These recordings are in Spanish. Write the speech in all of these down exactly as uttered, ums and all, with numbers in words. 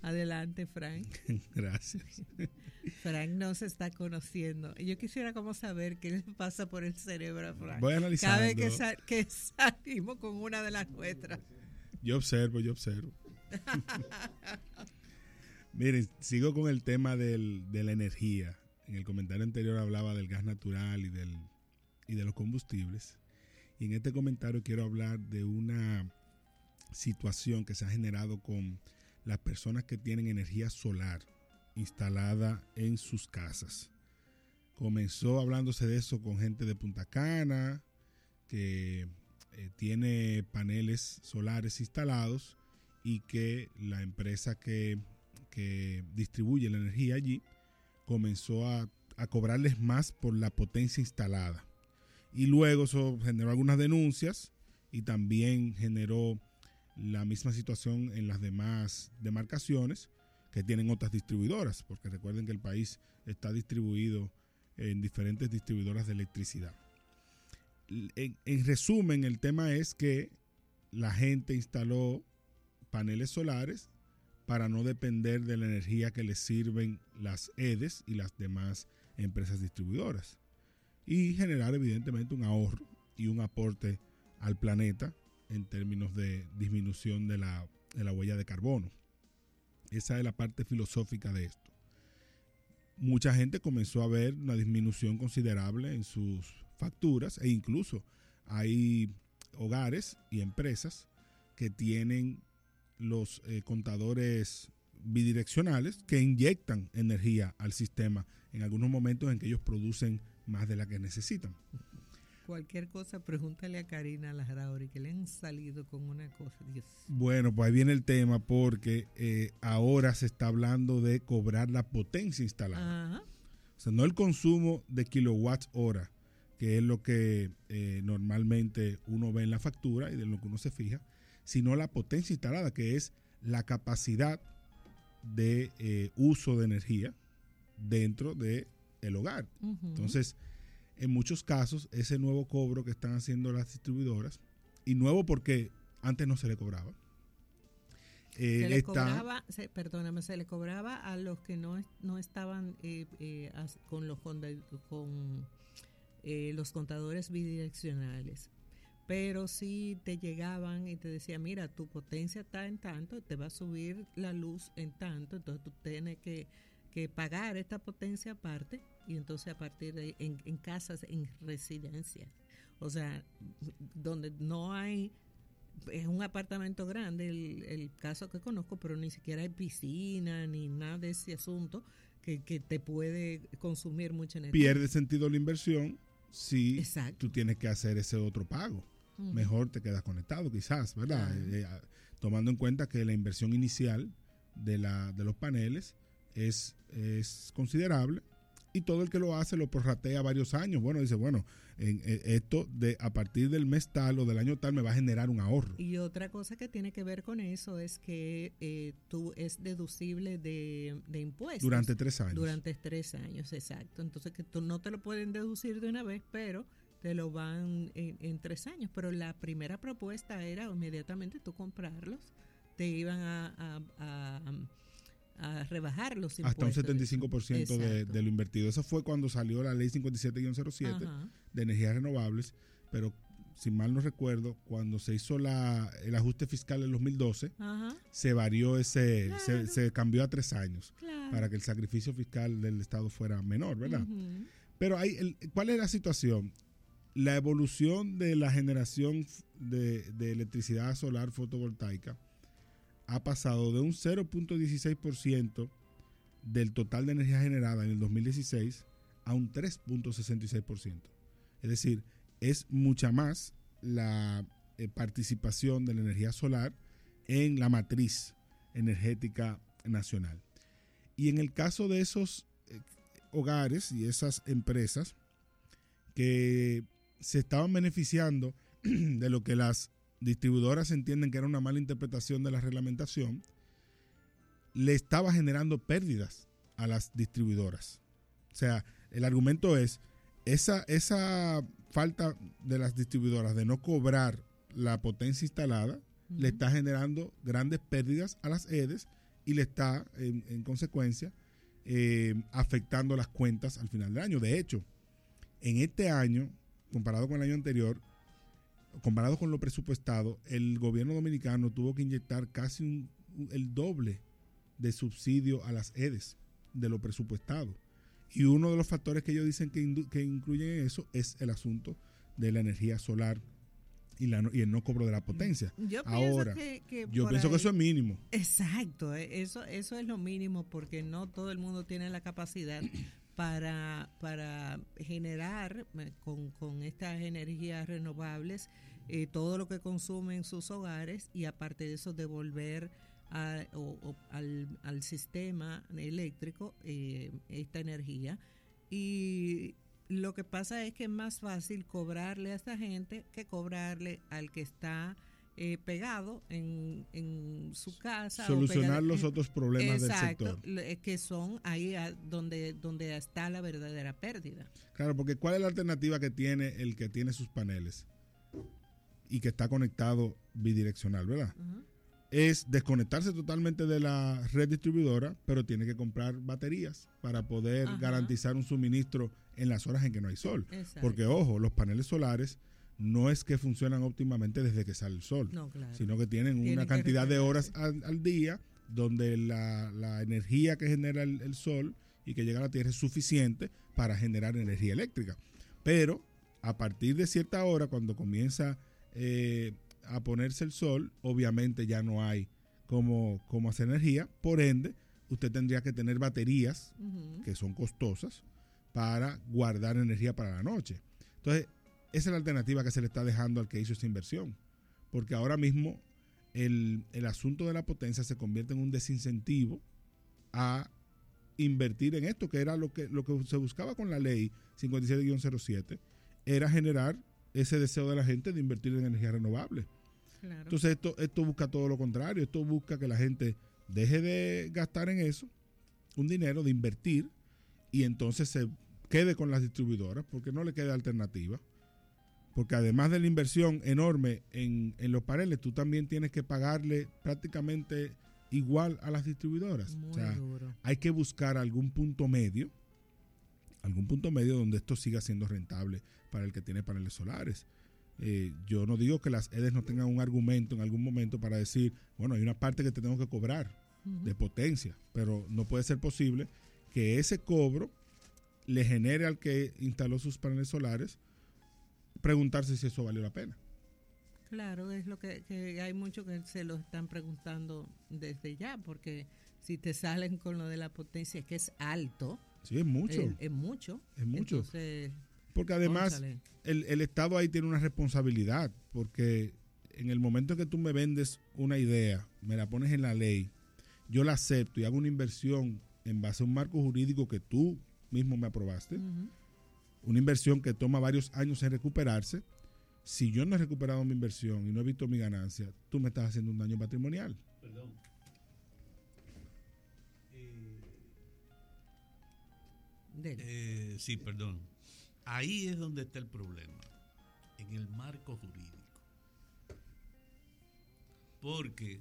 Adelante, Frank. Gracias. Frank no se está conociendo. Yo quisiera como saber qué le pasa por el cerebro a Frank. Voy analizando. Cada vez que, sal, que salimos con una de las nuestras. Yo observo, yo observo. Miren, sigo con el tema del, de la energía. En el comentario anterior hablaba del gas natural y, del, y de los combustibles. Y en este comentario quiero hablar de una situación que se ha generado con las personas que tienen energía solar instalada en sus casas. Comenzó hablándose de eso con gente de Punta Cana, que eh, tiene paneles solares instalados y que la empresa que, que distribuye la energía allí comenzó a, a cobrarles más por la potencia instalada. Y luego eso generó algunas denuncias y también generó la misma situación en las demás demarcaciones que tienen otras distribuidoras, porque recuerden que el país está distribuido en diferentes distribuidoras de electricidad. En, en resumen, el tema es que la gente instaló paneles solares para no depender de la energía que les sirven las E D E S y las demás empresas distribuidoras, y generar evidentemente un ahorro y un aporte al planeta en términos de disminución de la, de la huella de carbono. Esa es la parte filosófica de esto. Mucha gente comenzó a ver una disminución considerable en sus facturas, e incluso hay hogares y empresas que tienen los eh, contadores bidireccionales que inyectan energía al sistema en algunos momentos en que ellos producen más de la que necesitan. Cualquier cosa, pregúntale a Karina Larrauri, que le han salido con una cosa. Dios. Bueno, pues ahí viene el tema, porque eh, ahora se está hablando de cobrar la potencia instalada. Ajá. O sea, no el consumo de kilowatts hora, que es lo que eh, normalmente uno ve en la factura y de lo que uno se fija, sino la potencia instalada, que es la capacidad de eh, uso de energía dentro del hogar. Uh-huh. Entonces, en muchos casos, ese nuevo cobro que están haciendo las distribuidoras, y nuevo porque antes no se le cobraba. Eh, se le está, cobraba, se, perdóname, se le cobraba a los que no, no estaban eh, eh, con los, con, eh, los contadores bidireccionales. Pero si te llegaban y te decían, mira, tu potencia está en tanto, te va a subir la luz en tanto, entonces tú tienes que, que pagar esta potencia aparte, y entonces a partir de en, en casas, en residencias, o sea, donde no hay, es un apartamento grande, el, el caso que conozco, pero ni siquiera hay piscina ni nada de ese asunto que, que te puede consumir mucha energía. Pierde sentido la inversión si Exacto. tú tienes que hacer ese otro pago. Uh-huh. Mejor te quedas conectado quizás, ¿verdad? Uh-huh. Eh, tomando en cuenta que la inversión inicial de, la, de los paneles es, es considerable, y todo el que lo hace lo prorratea varios años. Bueno, dice, bueno, en, en esto de a partir del mes tal o del año tal me va a generar un ahorro. Y otra cosa que tiene que ver con eso es que eh, tú es deducible de, de impuestos. Durante tres años. Durante tres años, exacto. Entonces que tú no te lo pueden deducir de una vez, pero te lo van en, en tres años. Pero la primera propuesta era inmediatamente tú comprarlos, te iban a... a, a, a a rebajar los impuestos. Hasta un setenta y cinco por ciento de, de lo invertido. Eso fue cuando salió la ley cincuenta y siete guion cero siete Ajá. de energías renovables, pero si mal no recuerdo, cuando se hizo la, el ajuste fiscal en dos mil doce, Ajá. se varió ese, claro. se, se cambió a tres años claro. para que el sacrificio fiscal del Estado fuera menor, ¿verdad? Uh-huh. Pero hay, el, ¿cuál es la situación? La evolución de la generación de, de electricidad solar fotovoltaica ha pasado de un cero punto dieciséis por ciento del total de energía generada en el dos mil dieciséis a un tres punto sesenta y seis por ciento. Es decir, es mucha más la eh, participación de la energía solar en la matriz energética nacional. Y en el caso de esos eh, hogares y esas empresas que se estaban beneficiando de lo que las distribuidoras entienden que era una mala interpretación de la reglamentación, le estaba generando pérdidas a las distribuidoras. O sea, el argumento es esa, esa falta de las distribuidoras de no cobrar la potencia instalada, uh-huh. le está generando grandes pérdidas a las E D E S y le está, en, en consecuencia, eh, afectando las cuentas al final del año. De hecho, en este año, comparado con el año anterior, comparado con lo presupuestado, el gobierno dominicano tuvo que inyectar casi un, un, el doble de subsidio a las E D E S de lo presupuestado. Y uno de los factores que ellos dicen que, indu- que incluyen en eso es el asunto de la energía solar y, la no, y el no cobro de la potencia. Yo Ahora, pienso, que, que yo pienso ahí, que eso es mínimo. Exacto, eso, eso es lo mínimo, porque no todo el mundo tiene la capacidad para, para generar con, con estas energías renovables eh, todo lo que consumen sus hogares, y aparte de eso devolver A, o, o al, al sistema eléctrico eh, esta energía. Y lo que pasa es que es más fácil cobrarle a esta gente que cobrarle al que está eh, pegado en, en su casa. Solucionar o los en, otros problemas exacto, del sector. Que son ahí a, donde, donde está la verdadera pérdida. Claro, porque ¿cuál es la alternativa que tiene el que tiene sus paneles y que está conectado bidireccional, verdad? Uh-huh. Es desconectarse totalmente de la red distribuidora, pero tiene que comprar baterías para poder Ajá. garantizar un suministro en las horas en que no hay sol. Exacto. Porque, ojo, los paneles solares no es que funcionan óptimamente desde que sale el sol, no, claro. sino que tienen Tiene una que cantidad de horas al, al día donde la, la energía que genera el, el sol y que llega a la Tierra es suficiente para generar energía eléctrica. Pero a partir de cierta hora, cuando comienza eh, a ponerse el sol, obviamente ya no hay cómo, cómo hacer energía, por ende usted tendría que tener baterías uh-huh. que son costosas para guardar energía para la noche. Entonces esa es la alternativa que se le está dejando al que hizo esa inversión, porque ahora mismo el, el asunto de la potencia se convierte en un desincentivo a invertir en esto, que era lo que, lo que se buscaba con la ley cincuenta y siete guion cero siete, era generar ese deseo de la gente de invertir en energía renovable. Claro. Entonces esto, esto busca todo lo contrario, esto busca que la gente deje de gastar en eso un dinero, de invertir, y entonces se quede con las distribuidoras porque no le queda alternativa, porque además de la inversión enorme en, en los paneles, tú también tienes que pagarle prácticamente igual a las distribuidoras. Muy o sea, duro. Hay que buscar algún punto medio, algún punto medio donde esto siga siendo rentable para el que tiene paneles solares. Eh, yo no digo que las E D E S no tengan un argumento en algún momento para decir, bueno, hay una parte que te tengo que cobrar uh-huh. de potencia, pero no puede ser posible que ese cobro le genere al que instaló sus paneles solares preguntarse si eso valió la pena. Claro, es lo que, que hay muchos que se lo están preguntando desde ya, porque si te salen con lo de la potencia, que es alto. Sí, es mucho. Es, es mucho. Es mucho. Entonces, porque además el, el Estado ahí tiene una responsabilidad, porque en el momento en que tú me vendes una idea, me la pones en la ley, yo la acepto y hago una inversión en base a un marco jurídico que tú mismo me aprobaste, uh-huh. una inversión que toma varios años en recuperarse. Si yo no he recuperado mi inversión y no he visto mi ganancia, tú me estás haciendo un daño patrimonial. Perdón. Eh, eh, sí, perdón. Ahí es donde está el problema, en el marco jurídico. Porque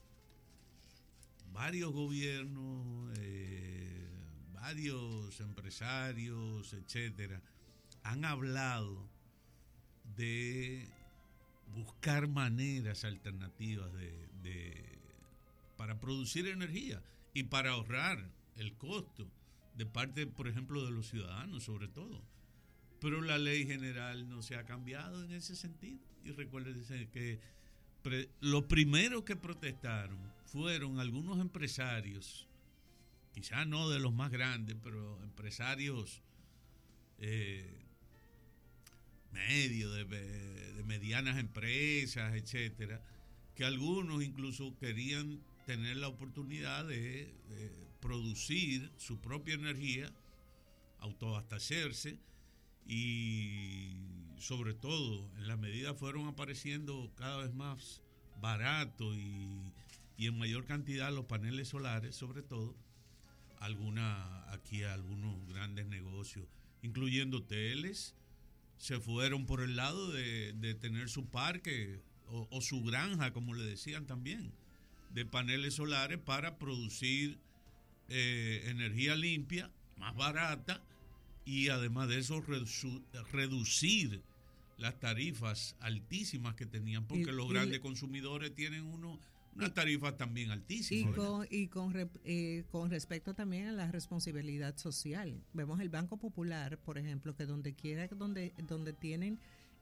varios gobiernos, eh, varios empresarios, etcétera, han hablado de buscar maneras alternativas de, de para producir energía y para ahorrar el costo de parte, por ejemplo, de los ciudadanos, sobre todo. Pero la ley general no se ha cambiado en ese sentido. Y recuerden que pre, los primeros que protestaron fueron algunos empresarios, quizás no de los más grandes, pero empresarios eh, medios, de, de medianas empresas, etcétera, que algunos incluso querían tener la oportunidad de, de producir su propia energía, autoabastecerse, y sobre todo en la medida fueron apareciendo cada vez más baratos y, y en mayor cantidad los paneles solares, sobre todo alguna aquí algunos grandes negocios, incluyendo hoteles, se fueron por el lado de, de tener su parque o, o su granja, como le decían también, de paneles solares para producir eh, energía limpia, más barata, y además de eso redu- reducir las tarifas altísimas que tenían, porque y, los y grandes le, consumidores tienen uno, unas tarifas también altísimas. Y, con, y con, eh, con respecto también a la responsabilidad social. Vemos el Banco Popular, por ejemplo, que donde quiera donde, donde tienen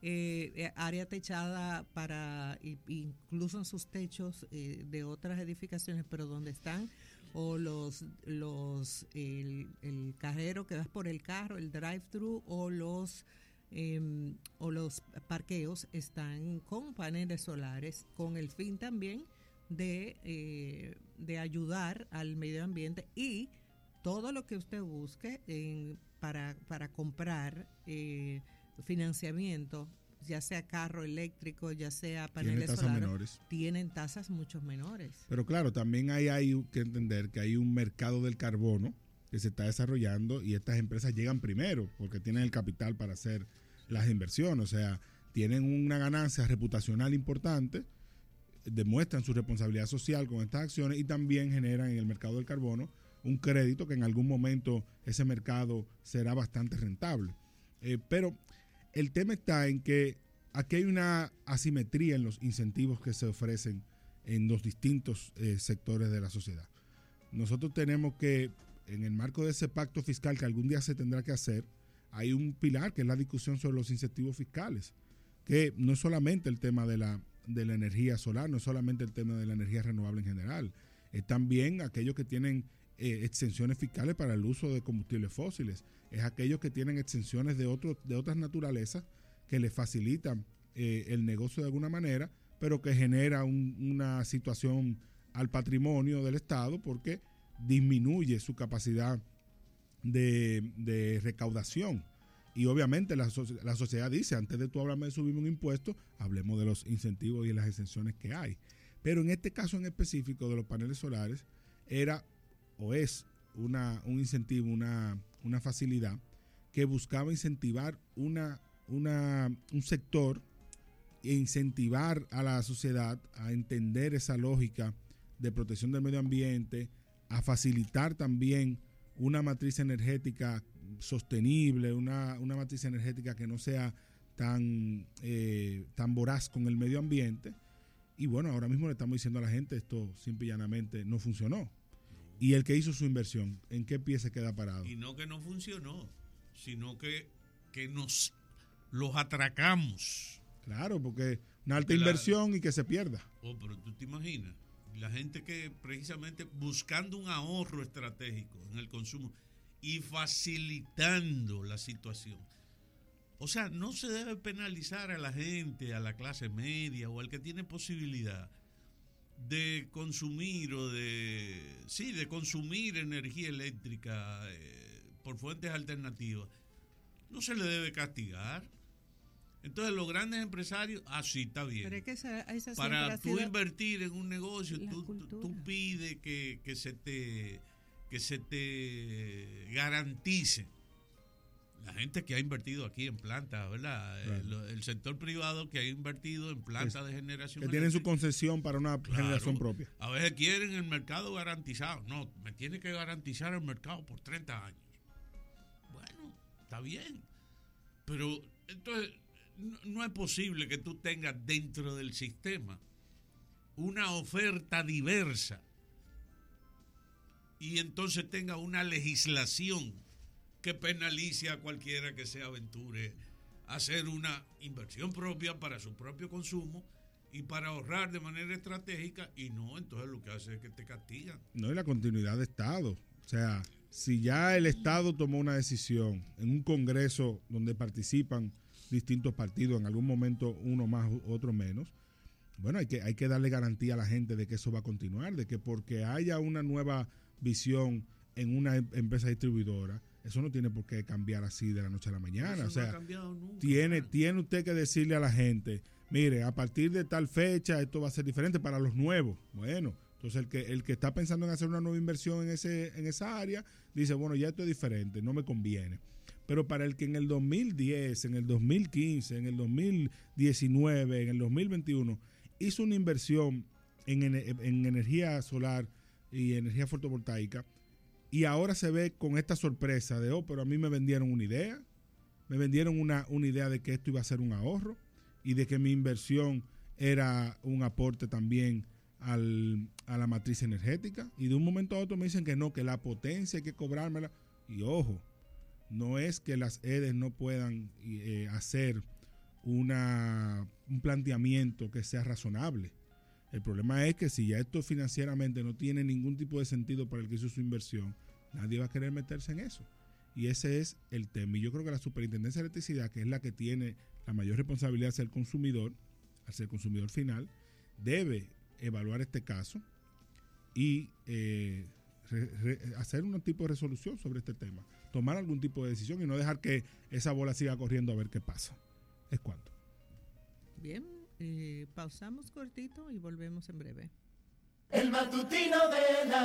eh, área techada para, incluso en sus techos eh, de otras edificaciones, pero donde están o los los el, el cajero que vas por el carro, el drive-thru, o los Eh, o los parqueos están con paneles solares, con el fin también de, eh, de ayudar al medio ambiente, y todo lo que usted busque en, para, para comprar eh, financiamiento, ya sea carro eléctrico, ya sea paneles tasas solares, menores. Tienen tasas mucho menores. Pero claro, también hay, hay que entender que hay un mercado del carbono que se está desarrollando, y estas empresas llegan primero porque tienen el capital para hacer las inversiones, o sea, tienen una ganancia reputacional importante, demuestran su responsabilidad social con estas acciones, y también generan en el mercado del carbono un crédito que en algún momento ese mercado será bastante rentable. Eh, pero el tema está en que aquí hay una asimetría en los incentivos que se ofrecen en los distintos eh, sectores de la sociedad. Nosotros tenemos que, en el marco de ese pacto fiscal que algún día se tendrá que hacer, hay un pilar que es la discusión sobre los incentivos fiscales, que no es solamente el tema de la, de la energía solar, no es solamente el tema de la energía renovable en general, es también aquellos que tienen eh, exenciones fiscales para el uso de combustibles fósiles, es aquellos que tienen exenciones de, otro, de otras naturalezas que les facilitan eh, el negocio de alguna manera, pero que genera un, una situación al patrimonio del Estado porque disminuye su capacidad De, de recaudación. Y obviamente la, la sociedad dice, antes de tú hablarme de subir un impuesto, hablemos de los incentivos y las exenciones que hay. Pero en este caso en específico de los paneles solares, era o es una, un incentivo, una, una facilidad que buscaba incentivar una, una, un sector e incentivar a la sociedad a entender esa lógica de protección del medio ambiente, a facilitar también una matriz energética sostenible, una, una matriz energética que no sea tan, eh, tan voraz con el medio ambiente. Y bueno, ahora mismo le estamos diciendo a la gente, esto simple y llanamente no funcionó. Y el que hizo su inversión, ¿en qué pie se queda parado? Y no que no funcionó, sino que, que nos los atracamos. Claro, porque una alta porque inversión la, y que se pierda. Oh, pero tú te imaginas, la gente que precisamente buscando un ahorro estratégico en el consumo y facilitando la situación. O sea, no se debe penalizar a la gente, a la clase media o al que tiene posibilidad de consumir o de, sí, de consumir energía eléctrica eh, por fuentes alternativas. No se le debe castigar. Entonces los grandes empresarios, ah, sí, está bien. Pero es que esa, esa para tú invertir en un negocio, tú, tú pides que, que se te que se te garantice. La gente que ha invertido aquí en plantas, ¿verdad? Claro. El, el sector privado que ha invertido en plantas es, de generación. Que tienen su concesión para una claro, generación propia. A veces quieren el mercado garantizado. No, me tiene que garantizar el mercado por treinta años. Bueno, está bien. Pero entonces no, no es posible que tú tengas dentro del sistema una oferta diversa y entonces tenga una legislación que penalice a cualquiera que se aventure a hacer una inversión propia para su propio consumo y para ahorrar de manera estratégica, y no, entonces lo que hace es que te castigan. No, y la continuidad de Estado. O sea, si ya el Estado tomó una decisión en un congreso donde participan distintos partidos, en algún momento uno más, otro menos, bueno, hay que, hay que darle garantía a la gente de que eso va a continuar, de que porque haya una nueva visión en una empresa distribuidora, eso no tiene por qué cambiar así de la noche a la mañana. Eso o sea, no nunca, tiene, tiene usted que decirle a la gente, mire, a partir de tal fecha esto va a ser diferente para los nuevos. Bueno, entonces el que el que está pensando en hacer una nueva inversión en ese en esa área, dice, bueno, ya esto es diferente, no me conviene. Pero para el que en el dos mil diez, en el dos mil quince, en el dos mil diecinueve, en el dos mil veintiuno, hizo una inversión en, en, en energía solar y energía fotovoltaica, y ahora se ve con esta sorpresa de, oh, pero a mí me vendieron una idea, me vendieron una, una idea de que esto iba a ser un ahorro y de que mi inversión era un aporte también al, a la matriz energética, y de un momento a otro me dicen que no, que la potencia hay que cobrármela, y ojo, no es que las E D E S no puedan eh, hacer una, un planteamiento que sea razonable. El problema es que si ya esto financieramente no tiene ningún tipo de sentido para el que hizo su inversión, nadie va a querer meterse en eso. Y ese es el tema. Y yo creo que la Superintendencia de Electricidad, que es la que tiene la mayor responsabilidad de ser consumidor, al ser consumidor final, debe evaluar este caso y eh, re, re, hacer un tipo de resolución sobre este tema. Tomar algún tipo de decisión y no dejar que esa bola siga corriendo a ver qué pasa. Es cuanto. Bien. Eh, pausamos cortito y volvemos en breve. El matutino de la